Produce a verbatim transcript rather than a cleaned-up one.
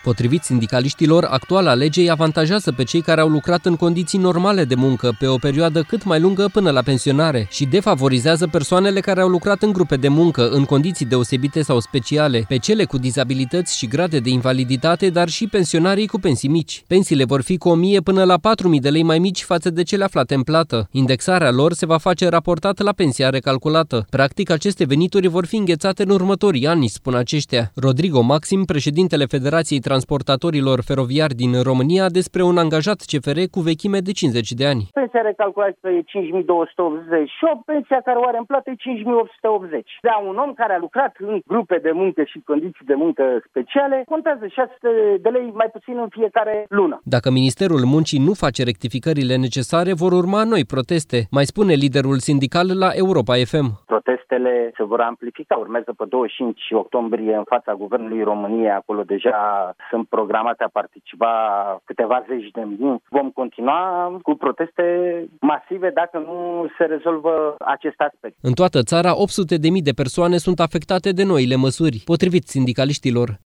Potrivit sindicaliștilor, actuala lege îi avantajează pe cei care au lucrat în condiții normale de muncă pe o perioadă cât mai lungă până la pensionare și defavorizează persoanele care au lucrat în grupe de muncă în condiții deosebite sau speciale, pe cele cu dizabilități și grade de invaliditate, dar și pensionarii cu pensii mici. Pensiile vor fi cu o mie până la patru mii de lei mai mici față de cele aflate în plată. Indexarea lor se va face raportat la pensia recalculată. Practic, aceste venituri vor fi înghețate în următorii ani, spun aceștia. Rodrigo Maxim, președintele Federației Transportatorilor Feroviari din România, despre un angajat C F R cu vechime de cincizeci de ani. Pensia recalculată e cinci mii două sute optzeci și opt, pensia care o are în plată e cinci mii opt sute optzeci. Da, un om care a lucrat în grupe de muncă și condiții de muncă speciale contează șase sute de lei mai puțin în fiecare lună. Dacă Ministerul Muncii nu face rectificările necesare, vor urma noi proteste, mai spune liderul sindical la Europa F M. Protestele se vor amplifica. Urmează pe douăzeci și cinci octombrie în fața Guvernului României. Acolo deja sunt programate a participa câteva zeci de mii. Vom continua cu proteste masive dacă nu se rezolvă acest aspect. În toată țara, opt sute de mii de persoane sunt afectate de noile măsuri, potrivit sindicaliștilor.